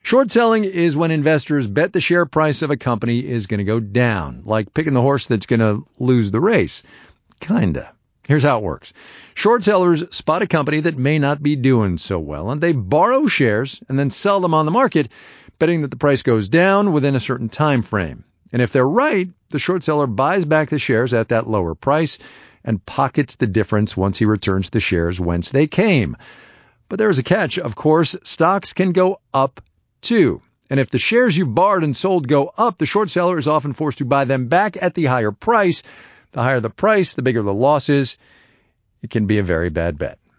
Short selling is when investors bet the share price of a company is going to go down, like picking the horse that's going to lose the race. Kinda. Here's how it works. Short sellers spot a company that may not be doing so well, and they borrow shares and then sell them on the market, betting that the price goes down within a certain time frame. And if they're right, the short seller buys back the shares at that lower price and pockets the difference once he returns the shares whence they came. But there's a catch. Of course, stocks can go up too. And if the shares you've borrowed and sold go up, the short seller is often forced to buy them back at the higher price. The higher the price, the bigger the loss is. It can be a very bad bet.